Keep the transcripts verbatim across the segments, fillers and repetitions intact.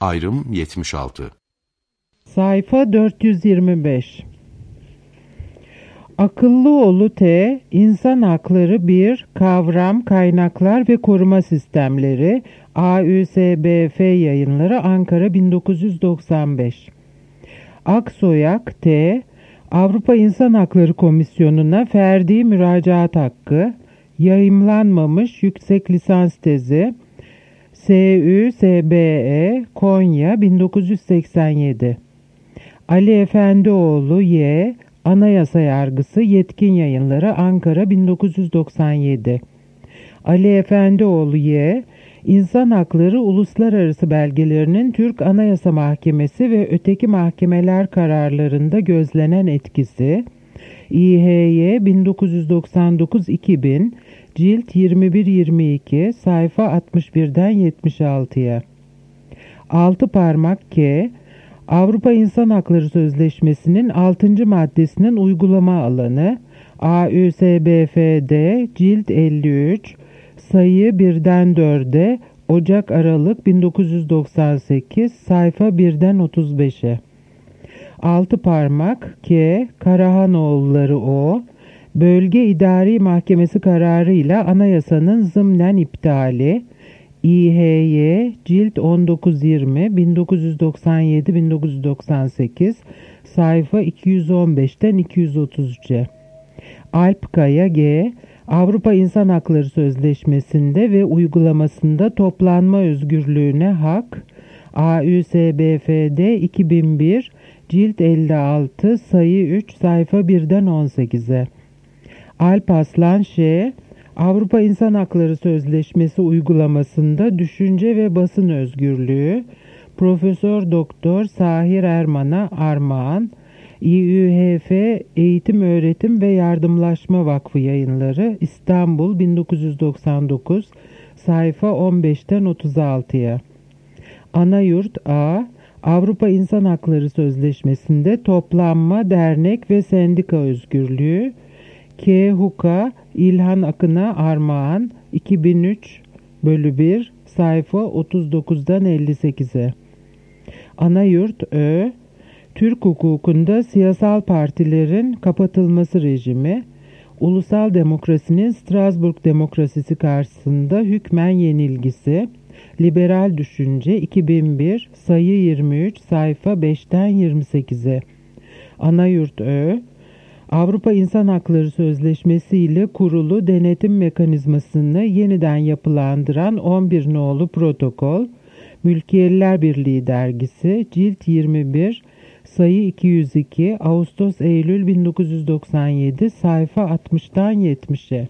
Ayrım yetmiş altı. Sayfa dört yüz yirmi beş. Akıllıoğlu T. İnsan Hakları bir. Kavram, Kaynaklar ve Koruma Sistemleri. A Ü S B F Yayınları, Ankara bin dokuz yüz doksan beş. Aksoyak T. Avrupa İnsan Hakları Komisyonu'na ferdi müracaat hakkı. Yayımlanmamış yüksek lisans tezi. S Ü S B E Konya bin dokuz yüz seksen yedi. Ali Efendioğlu Y. Anayasa Yargısı Yetkin Yayınları, Ankara bin dokuz yüz doksan yedi. Ali Efendioğlu Y. İnsan Hakları Uluslararası Belgelerinin Türk Anayasa Mahkemesi ve öteki mahkemeler kararlarında gözlenen etkisi. İ H Y bin dokuz yüz doksan dokuz iki bin, cilt yirmi bir yirmi iki, sayfa altmış birden yetmiş altıya. Altı parmak K. Avrupa İnsan Hakları Sözleşmesi'nin altıncı maddesinin uygulama alanı. A Ü S B F D, cilt elli üç, sayı birden dörde, Ocak-Aralık bin dokuz yüz doksan sekiz, sayfa birden otuz beşe. Altı parmak K. Karahanoğulları O. Bölge İdari Mahkemesi kararıyla anayasanın zımnen iptali. İ H Y, cilt on dokuz yirmi, bin dokuz yüz doksan yedi bin dokuz yüz doksan sekiz, sayfa iki yüz on beşten iki yüz otuz üçe. Alpkaya G. Avrupa İnsan Hakları Sözleşmesi'nde ve uygulamasında toplanma özgürlüğüne hak. A Ü S B F D iki bin bir, cilt elli altı, sayı üç, sayfa birden on sekize. Alparslan Ş. Avrupa İnsan Hakları Sözleşmesi uygulamasında düşünce ve basın özgürlüğü. Profesör Doktor Sahir Erman'a armağan. İ Ü H F Eğitim Öğretim ve Yardımlaşma Vakfı Yayınları, İstanbul bin dokuz yüz doksan dokuz, sayfa on beşten otuz altıya. Anayurt A. Avrupa İnsan Hakları Sözleşmesi'nde toplanma, dernek ve sendika özgürlüğü. K. Huka İlhan Akın'a armağan, iki bin üç bölü bir, sayfa otuz dokuzdan elli sekize. Anayurt Ö. Türk hukukunda siyasal partilerin kapatılması rejimi. Ulusal demokrasinin Strasbourg demokrasisi karşısında hükmen yenilgisi. Liberal düşünce, iki bin bir, sayı yirmi üç, sayfa beşten yirmi sekize. Anayurt Ö. Avrupa İnsan Hakları Sözleşmesi ile kurulu denetim mekanizmasını yeniden yapılandıran on bir nolu protokol. Mülkiyeliler Birliği dergisi, cilt yirmi bir, sayı iki yüz iki, Ağustos-Eylül bin dokuz yüz doksan yedi, sayfa altmıştan yetmişe.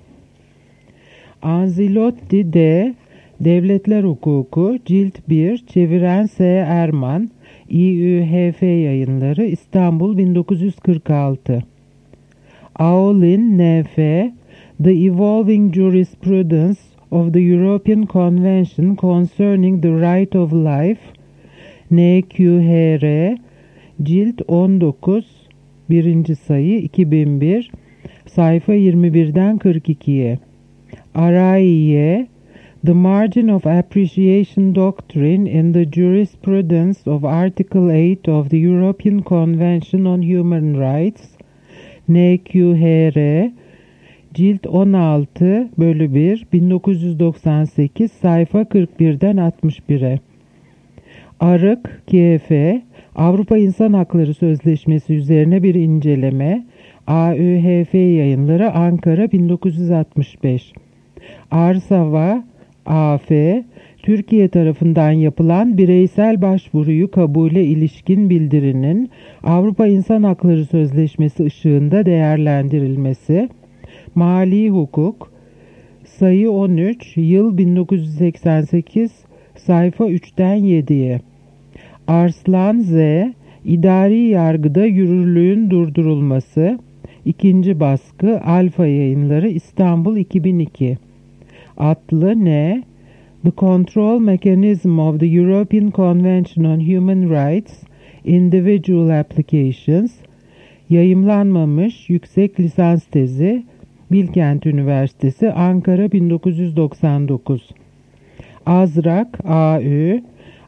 Anzilotti D. Devletler Hukuku, cilt bir, çeviren S. Erman, İ Ü H F Yayınları, İstanbul bin dokuz yüz kırk altı. Aulin N F. The Evolving Jurisprudence of the European Convention Concerning the Right of Life, N Q H R, cilt on dokuz, birinci sayı, iki bin bir, sayfa yirmi birden kırk ikiye. Araiye, The Margin of Appreciation Doctrine in the Jurisprudence of Article eight of the European Convention on Human Rights, N Q H R, cilt on altı bölü bir, bin dokuz yüz doksan sekiz, sayfa kırk birden altmış bire. Arık K F, Avrupa İnsan Hakları Sözleşmesi üzerine bir inceleme. A Ü H F Yayınları, Ankara bin dokuz yüz altmış beş. Arsava A F, Türkiye tarafından yapılan bireysel başvuruyu kabule ilişkin bildirinin Avrupa İnsan Hakları Sözleşmesi ışığında değerlendirilmesi. Mali Hukuk, sayı on üç, yıl bin dokuz yüz seksen sekiz, sayfa üçten yediye. Arslan Z. İdari yargıda yürürlüğün durdurulması. İkinci baskı, Alfa Yayınları, İstanbul iki bin iki. Atlı N. The Control Mechanism of the European Convention on Human Rights, Individual Applications, yayımlanmamış yüksek lisans tezi, Bilkent Üniversitesi, Ankara bin dokuz yüz doksan dokuz. Azrak A Ü,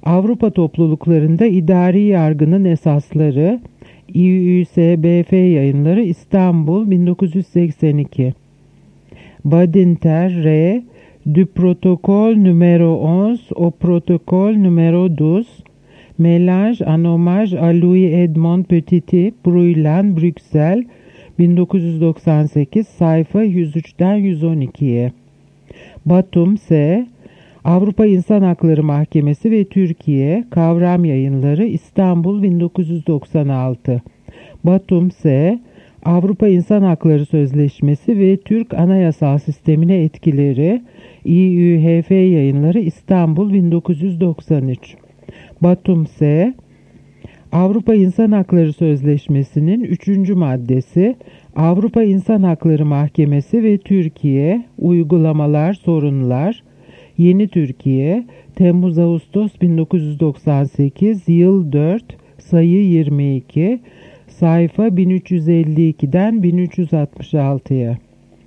Avrupa topluluklarında idari yargının esasları, İ Ü S B F Yayınları, İstanbul, bin dokuz yüz seksen iki. Badinter, R. Du protocole numéro onze au protocole numéro douze, Mélange en hommage à Louis Edmond Petit, Bruylant, Bruxelles, bin dokuz yüz doksan sekiz, sayfa yüz üçten yüz on ikiye. Batum, S. Avrupa İnsan Hakları Mahkemesi ve Türkiye, Kavram Yayınları, İstanbul, bin dokuz yüz doksan altı. Batum, S. Avrupa İnsan Hakları Sözleşmesi ve Türk Anayasal Sistemine Etkileri, İ Ü H F Yayınları, İstanbul, bin dokuz yüz doksan üç. Batum, S. Avrupa İnsan Hakları Sözleşmesi'nin üçüncü maddesi, Avrupa İnsan Hakları Mahkemesi ve Türkiye, Uygulamalar, Sorunlar, Yeni Türkiye, Temmuz-Ağustos bin dokuz yüz doksan sekiz, yıl dört, sayı yirmi iki, sayfa bin üç yüz elli ikiden bin üç yüz altmış altıya.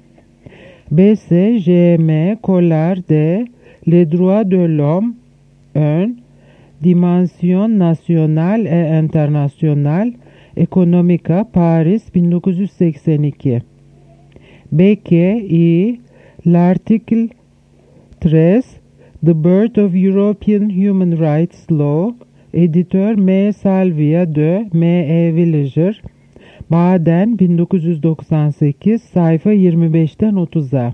B S J M Collard de Les Droits de l'Homme, ön, Dimension Nationale et Internationale, Economica, Paris, bin dokuz yüz seksen iki. B K I L'article treize, The Birth of European Human Rights Law, editör M. Salvia de M. E. Villager, Baden, bin dokuz yüz doksan sekiz, sayfa yirmi beşten otuza.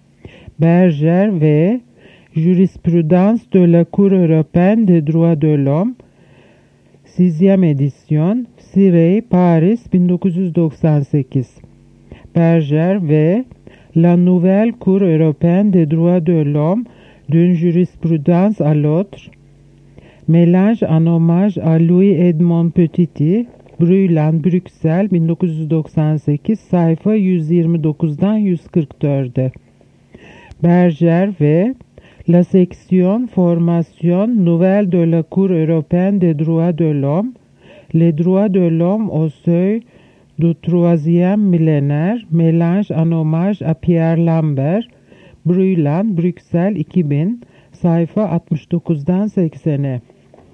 Berger ve Jurisprudence de la Cour Européenne des Droits de l'Homme, sixième édition, Cirey, Paris, bin dokuz yüz doksan sekiz. Berger ve La Nouvelle Cour Européenne des Droits de l'Homme, d'une jurisprudence à l'autre, Mélange en hommage à Louis Edmond Petit, Bruylant, Bruxelles, bin dokuz yüz doksan sekiz, sayfa yüz yirmi dokuzdan yüz kırk dörde. Berger ve La Section Formation Nouvelle de la Cour Européenne des Droits de l'Homme, Les Droits de l'Homme au seuil du troisième millénaire, Mélange en hommage à Pierre Lambert, Bruylant, Bruxelles, iki bin, sayfa altmış dokuzdan seksene.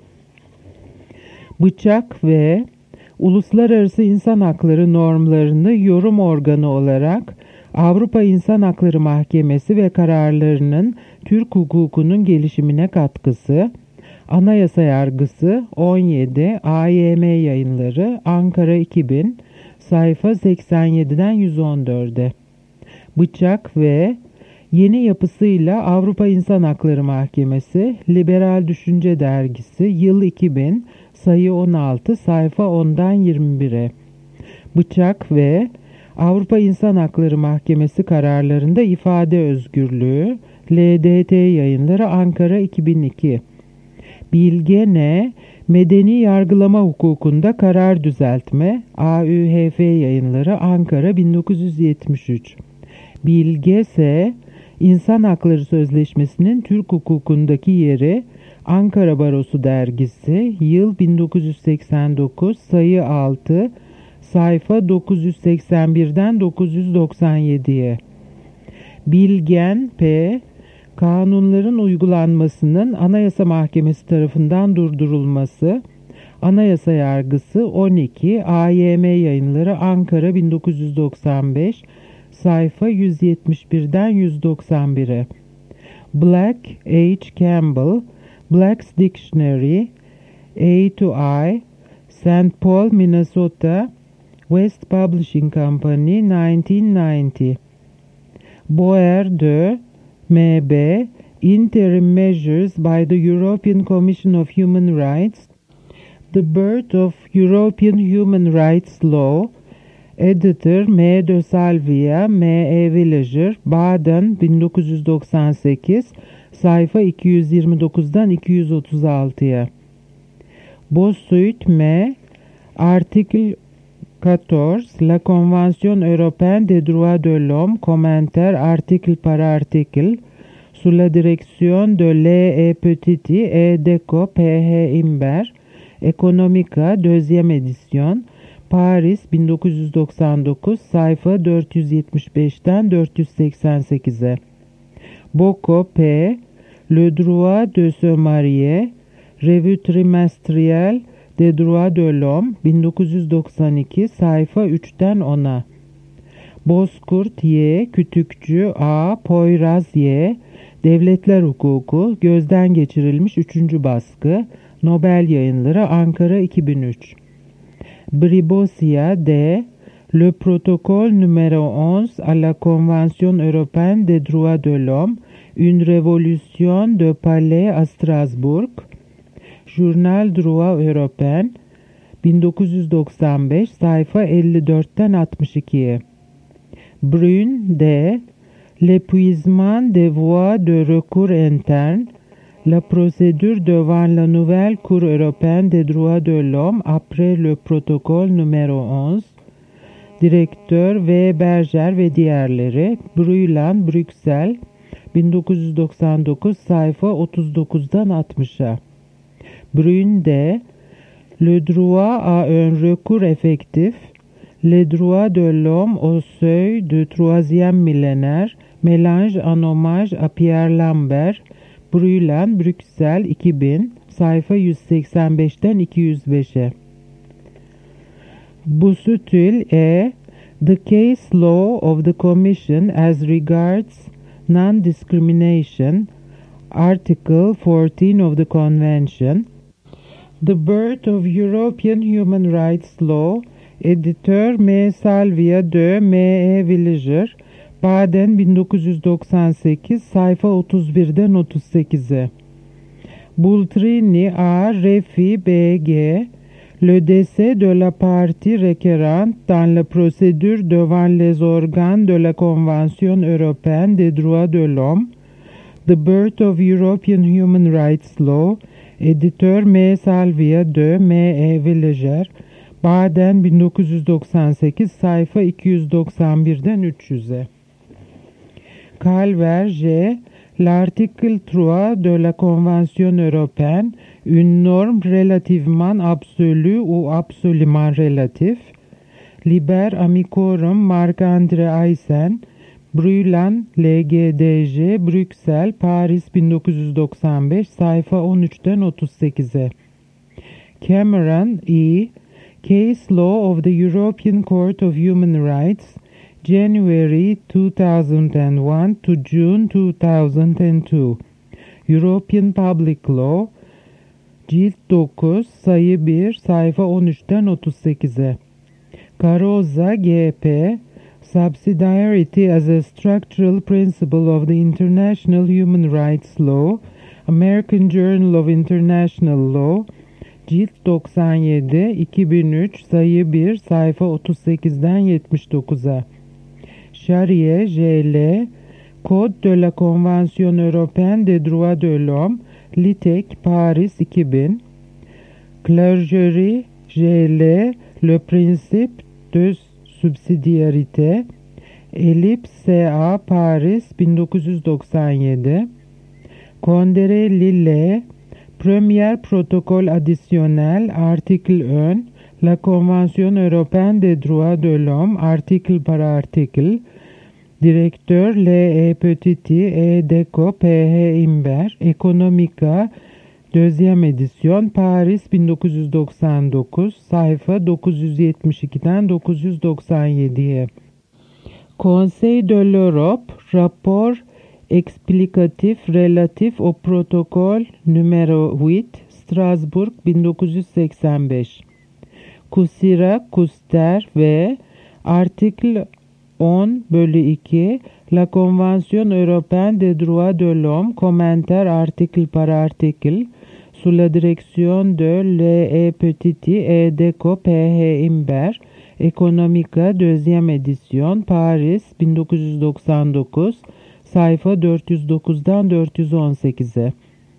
Bıçak ve uluslararası insan hakları normlarını yorum organı olarak Avrupa İnsan Hakları Mahkemesi ve kararlarının Türk hukukunun gelişimine katkısı, Anayasa Yargısı on yedi, A Y M Yayınları, Ankara, iki bin, sayfa seksen yediden yüz on dörde. Bıçak ve yeni yapısıyla Avrupa İnsan Hakları Mahkemesi, Liberal Düşünce Dergisi, yıl iki bin, sayı on altı, sayfa ondan yirmi bire. Bıçak ve Avrupa İnsan Hakları Mahkemesi kararlarında ifade özgürlüğü, L D T Yayınları, Ankara, iki bin iki. Bilge N. Medeni yargılama hukukunda karar düzeltme, A Ü H F Yayınları, Ankara, bin dokuz yüz yetmiş üç. Bilge S. İnsan Hakları Sözleşmesi'nin Türk hukukundaki yeri, Ankara Barosu Dergisi, yıl bin dokuz yüz seksen dokuz, sayı altı, sayfa dokuz yüz seksen birden dokuz yüz doksan yediye. Bilgen P. Kanunların uygulanmasının Anayasa Mahkemesi tarafından durdurulması, Anayasa Yargısı on iki, A Y M Yayınları, Ankara, bin dokuz yüz doksan beş, sayfa yüz yetmiş birden yüz doksan bire. Black H. Campbell, Black's Dictionary, A to I, Saint Paul, Minnesota, West Publishing Company, nineteen ninety. Boer de M B, Interim Measures by the European Commission of Human Rights, The Birth of European Human Rights Law, Editor M. de Salvia, M. E. Villager, Baden, bin dokuz yüz doksan sekiz, sayfa iki yüz yirmi dokuzdan iki yüz otuz altıya. Bossuit M. Article quatorze, La Convention Européenne des Droits de l'Homme, commentaire article par article, sous la direction de L. E. Petit et Deco P. H. Imber, Economica, deuxième édition, Paris, bin dokuz yüz doksan dokuz, sayfa dört yüz yetmiş beşten dört yüz seksen sekize. Bocco P. Le droit de se marier, Revue Trimestrielle des Droits de l'Homme bin dokuz yüz doksan iki sayfa üçten ona. Bozkurt Y, Kütükçü A, Poyraz Y, Devletler Hukuku, gözden geçirilmiş üçüncü baskı, Nobel Yayınları, Ankara iki bin üç. Bribosia D, Le protocole numéro onze à la Convention européenne des droits de l'homme, une révolution de palais à Strasbourg, Journal Droit Européen, bin dokuz yüz doksan beş, sayfa elli dörtten altmış ikiye. Brun D, L'épuisement des voies de recours interne, la procédure devant la nouvelle Cour européenne des droits de l'homme après le protocole numéro onze, Direktör V. Berger ve diğerleri, Bruylan, Brüksel, bin dokuz yüz doksan dokuz, sayfa otuz dokuzdan altmışa. Brun D, Le droit à un recours effectif, les droits de l'homme au seuil du troisième millénaire, mélange en hommage à Pierre Lambert, Bruylan, Brüksel, iki bin, sayfa yüz seksen beşten iki yüz beşe. Busuttil E, The Case Law of the Commission as Regards Non-Discrimination, Article fourteen of the Convention, The Birth of European Human Rights Law, Editör M. Salvia de M. E. Villager, Baden bin dokuz yüz doksan sekiz, sayfa otuz birden otuz sekize. Bultrini A. Refi B G, Le décès de la partie requérante dans la procédure devant les organes de la Convention européenne des droits de l'homme, The Birth of European Human Rights Law, Editör M. Salvia de M. E. Villager, Baden bin dokuz yüz doksan sekiz, sayfa iki yüz doksan birden üç yüze. Calver J. L'article trois de la Convention européenne, une norme relativement absolue ou absolument relative, Liber Amicorum Marc-André Aysen, Bruylan, L G D J, Brüksel, Paris bin dokuz yüz doksan beş, sayfa on üçten otuz sekize. Cameron E. Case Law of the European Court of Human Rights, January two thousand one to June two thousand two. European Public Law, Cilt dokuz, sayı bir, sayfa on üçten otuz sekize. Carrozza G P, Subsidiarity as a Structural Principle of the International Human Rights Law, American Journal of International Law, Cilt doksan yedi, iki bin üç, sayı bir, sayfa otuz sekizden yetmiş dokuza. Charrier J L, Code de la Convention Européenne des Droits de l'Homme, Litek, Paris iki bin. Clergerie J L, Le Principe de Subsidiarité, Ellipse S A, Paris bin dokuz yüz doksan yedi. Conderelli L, Premier Protocole additionnel, article un, La Convention Européenne des Droits de l'Homme, article par article, Direktör L E Petit E Deco P H Imber, Economica, Deuxième Edisyon, Paris bin dokuz yüz doksan dokuz, sayfa dokuz yüz yetmiş ikiden dokuz yüz doksan yediye. Conseil de l'Europe, Rapport Explicatif relatif au protocole numéro huit, Strasbourg bin dokuz yüz seksen beş. Kusira, Kuster ve Article on bölü iki, La Convention Européenne des Droits de l'Homme, commentaire article par article, sous la direction de L E Petit et Deco P H Imber, Economica, deuxième édition, Paris bin dokuz yüz doksan dokuz, sayfa dört yüz dokuzdan dört yüz on sekize.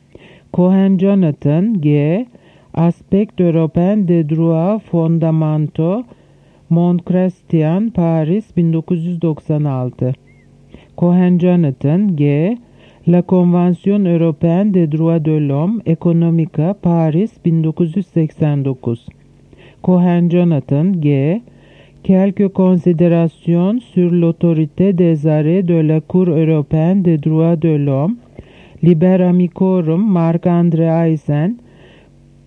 Cohen Jonathan G. Aspect européen des droits fondamentaux, Montchrestien, Paris bin dokuz yüz doksan altı. Cohen Jonathan G. La Convention Européenne des Droits de l'Homme, Economica, Paris bin dokuz yüz seksen dokuz. Cohen Jonathan G. Quelques considérations sur l'autorité des arrêts de la Cour européenne des droits de l'homme, Liber Amicorum Marc-André Aysen,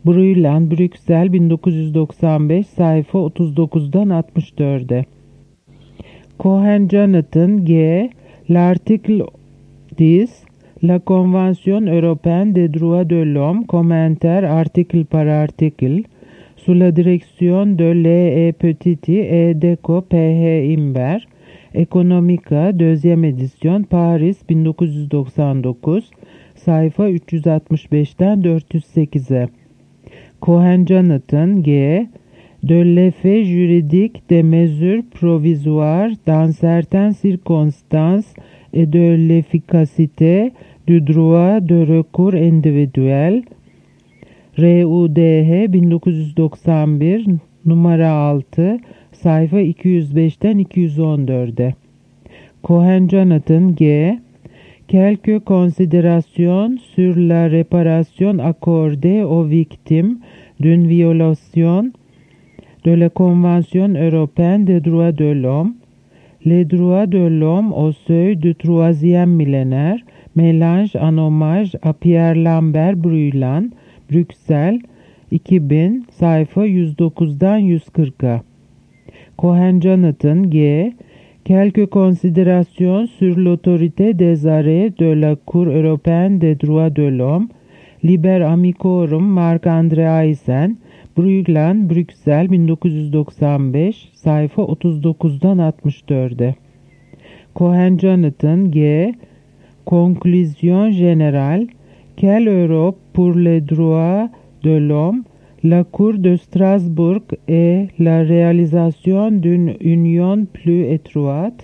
Bruylen, Brüksel bin dokuz yüz doksan beş, sayfa otuz dokuzdan altmış dörde. Cohen Jonathan G. L'article dix, La Convention Européenne des Droits de l'Homme, commentaire article par article, sous la direction de L E Petit et Deco P H Imbert, Economica, deuxième édition, Paris bin dokuz yüz doksan dokuz, sayfa üç yüz altmış beşten dört yüz sekize. Cohen Jonathan G. De l'effet juridique des mesures provisoires dans certaines circonstances et de l'efficacité du droit de recours individuel, R U D H bin dokuz yüz doksan bir, numara altı, sayfa iki yüz beşten iki yüz on dörde. Cohen Jonathan G. Quelques considérations sur la réparation accordée aux victimes d'une violation de la Convention européenne des droits de l'homme, les droits de l'homme au seuil du troisième millénaire, mélange en hommage à Pierre Lambert Bruylen, Brüksel, iki bin, sayfa yüz dokuzdan yüz kırka. Cohen Jonathan G. Quelques considérations sur l'autorité des arrêts de la Cour européenne des droits de l'homme, Liber Amicorum Marc-André Aysen, Bruylen, Brüksel bin dokuz yüz doksan beş, sayfa otuz dokuzdan altmış dörde. Cohen Jonathan G. Conclusion générale, Quelle Europe pour les droits de l'homme, la Cour de Strasbourg et la réalisation d'une union plus étroite.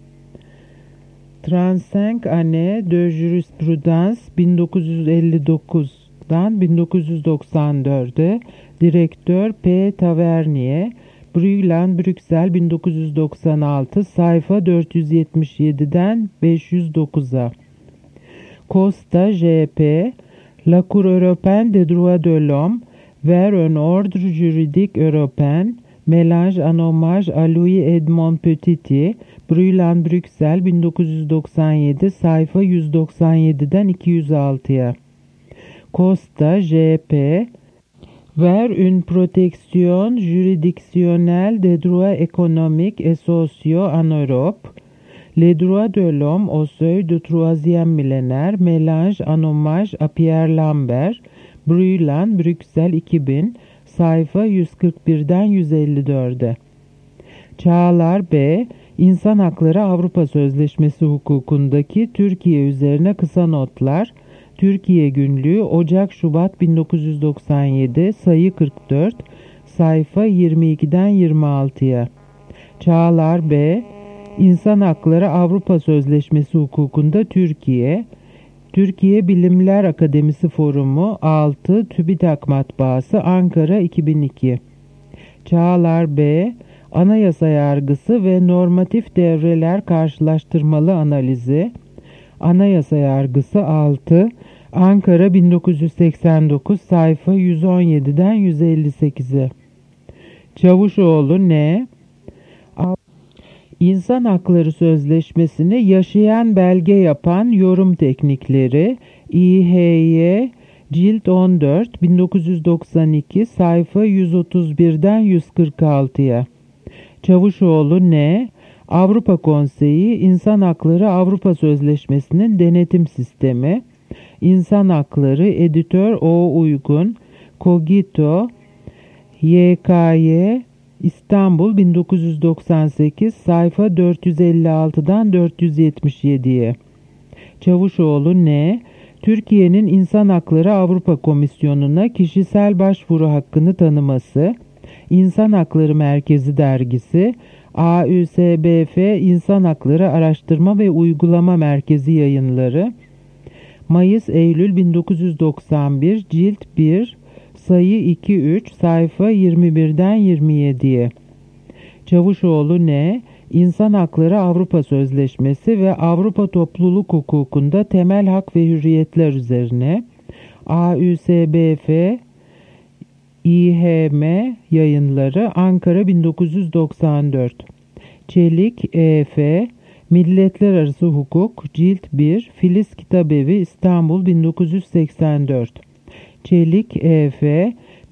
trente-cinq années de jurisprudence bin dokuz yüz elli dokuzdan bin dokuz yüz doksan dörde, Direktör P. Tavernier, Bruylen, Brüksel bin dokuz yüz doksan altı, sayfa dört yüz yetmiş yediden beş yüz dokuza. Costa J P. La Cour européenne des droits de l'homme vers un ordre juridique européen, mélange en hommage à Louis Edmond Petit, Bruylen, Brüksel bin dokuz yüz doksan yedi, sayfa yüz doksan yediden iki yüz altıya. Costa J P. Vers une protection juridictionnelle des droits économiques et sociaux en Europe, les droits de l'homme au seuil du troisième millénaire, mélange en hommage à Pierre Lambert, Bruylen, Brüksel iki bin, sayfa yüz kırk birden yüz elli dörde. Çağlar B. İnsan Hakları Avrupa Sözleşmesi hukukundaki Türkiye üzerine kısa notlar, Türkiye Günlüğü, Ocak-Şubat bin dokuz yüz doksan yedi, sayı kırk dört, sayfa yirmi ikiden yirmi altıya. Çağlar B. İnsan Hakları Avrupa Sözleşmesi hukukunda Türkiye, Türkiye Bilimler Akademisi Forumu altı, TÜBİTAK Matbaası, Ankara iki bin iki. Çağlar B. Anayasa Yargısı ve Normatif Devreler Karşılaştırmalı Analizi, Anayasa Yargısı altı, Ankara bin dokuz yüz seksen dokuz, sayfa yüz on yediden yüz elli sekize. Çavuşoğlu N. İnsan Hakları Sözleşmesi'ni yaşayan belge yapan yorum teknikleri, İ H Y, cilt on dört, bin dokuz yüz doksan iki, sayfa yüz otuz birden yüz kırk altıya. Çavuşoğlu N. Avrupa Konseyi, İnsan Hakları Avrupa Sözleşmesi'nin denetim sistemi, İnsan Hakları, Editör O. Uygun, Cogito, Y K Y, İstanbul bin dokuz yüz doksan sekiz, sayfa dört yüz elli altıdan dört yüz yetmiş yediye. Çavuşoğlu N. Türkiye'nin İnsan Hakları Avrupa Komisyonu'na kişisel başvuru hakkını tanıması, İnsan Hakları Merkezi Dergisi, A Ü S B F İnsan Hakları Araştırma ve Uygulama Merkezi Yayınları, Mayıs-Eylül bin dokuz yüz doksan bir, cilt bir, sayı iki üç, sayfa yirmi birden yirmi yediye. Çavuşoğlu N. İnsan Hakları Avrupa Sözleşmesi ve Avrupa Topluluk Hukukunda Temel Hak ve Hürriyetler üzerine, A Ü S B F İ H M Yayınları, Ankara bin dokuz yüz doksan dört. Çelik E F Milletler Arası Hukuk, cilt bir, Filiz Kitabevi, İstanbul bin dokuz yüz seksen dört. Çelik E F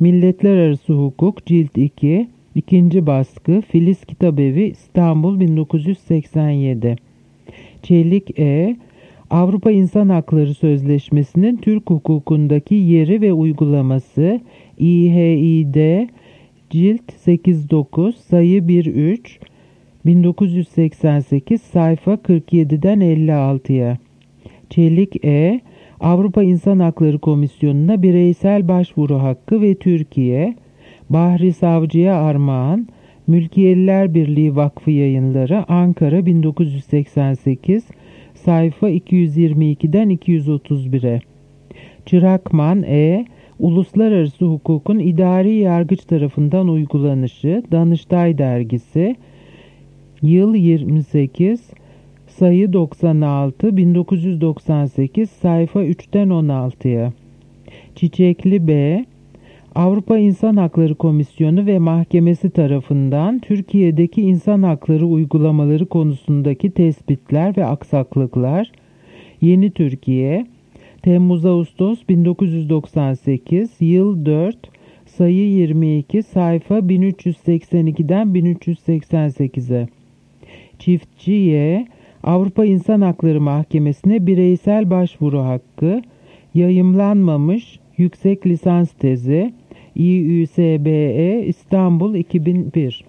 Milletler Arası Hukuk Cilt iki, ikinci baskı, Filiz Kitabevi, İstanbul bin dokuz yüz seksen yedi. Çelik E. Avrupa İnsan Hakları Sözleşmesi'nin Türk hukukundaki yeri ve uygulaması, İ H İ D Cilt sekiz dokuz, sayı bir üç, bin dokuz yüz seksen sekiz, sayfa kırk yediden elli altıya. Çelik E. Avrupa İnsan Hakları Komisyonu'na bireysel başvuru hakkı ve Türkiye, Bahri Savcı'ya armağan, Mülkiyeliler Birliği Vakfı Yayınları, Ankara bin dokuz yüz seksen sekiz, sayfa iki yüz yirmi ikiden iki yüz otuz bire. Çırakman E. Uluslararası hukukun idari yargıç tarafından uygulanışı, Danıştay Dergisi, yıl yirmi sekiz, sayı doksan altı, bin dokuz yüz doksan sekiz, sayfa üçten on altıya. Çiçekli B. Avrupa İnsan Hakları Komisyonu ve Mahkemesi tarafından Türkiye'deki insan hakları uygulamaları konusundaki tespitler ve aksaklıklar, Yeni Türkiye, Temmuz-Ağustos bin dokuz yüz doksan sekiz, yıl dört, sayı yirmi iki, sayfa bin üç yüz seksen ikiden bin üç yüz seksen sekize. Çiftçiye, Avrupa İnsan Hakları Mahkemesi'ne bireysel başvuru hakkı, yayımlanmamış yüksek lisans tezi, İ Ü S B E, İstanbul iki bin bir.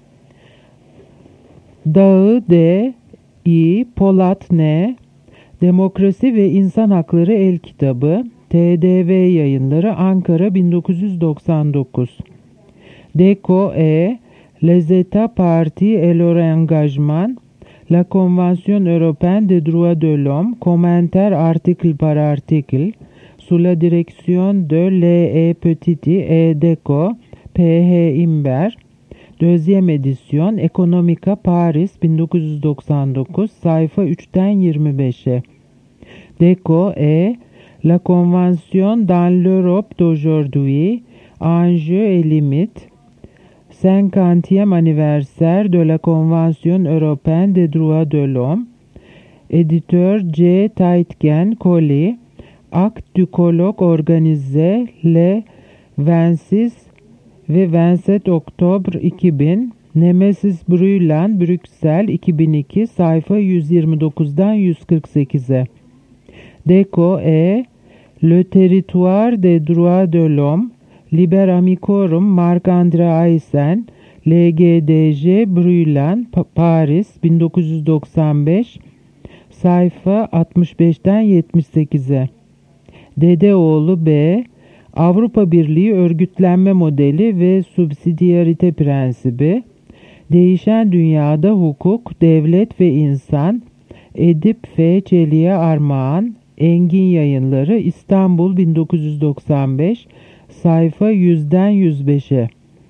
Dağı D. İ. Polat N. Demokrasi ve İnsan Hakları El Kitabı, T D V Yayınları, Ankara bin dokuz yüz doksan dokuz. Deko E. Les États partis et leur engagement, La Convention Européenne des Droits de l'Homme, commentaire article par article, sous la direction de L E Petit et Deco, P H Imber, Deuxième édition, Economica Paris bin dokuz yüz doksan dokuz, sayfa üçten yirmi beşe. Deco E. La Convention dans l'Europe d'aujourd'hui, enjeux et limites, cinquantième anniversaire de la Convention européenne des droits de l'homme, éditeur J. Taitken Colli, acte du colloque organisé le vingt-six ve vingt-sept Oktober iki bin, Nemesis Bruyland, Brüksel iki bin iki, sayfa yüz yirmi dokuzdan yüz kırk sekize. Deco E. Le territoire des droits de l'homme, Liber Amicorum, Marc-André Aysen, L G D J Bruyland, Paris bin dokuz yüz doksan beş, sayfa altmış beşten yetmiş sekize. Dedeoğlu B. Avrupa Birliği örgütlenme modeli ve subsidiyarite prensibi, değişen dünyada hukuk, devlet ve insan, Edip F. Çelik'e armağan, Engin Yayınları, İstanbul bin dokuz yüz doksan beş, sayfa yüzden yüz beşe.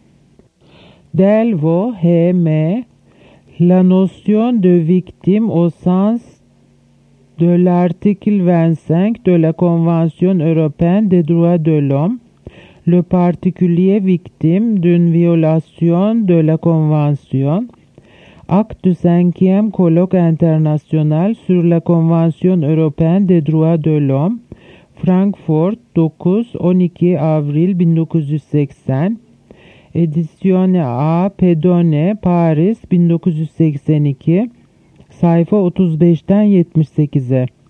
Delvaux H M. La notion de victime au sens de l'article vingt-cinq de la Convention européenne des droits de l'homme, le particulier victime d'une violation de la Convention, acte du cinquième colloque international sur la Convention européenne des droits de l'homme, Frankfurt dokuz on iki Avril bin dokuz yüz seksen, Edizione A. Pedone, Paris bin dokuz yüz seksen iki, sayfa otuz beşten yetmiş sekize.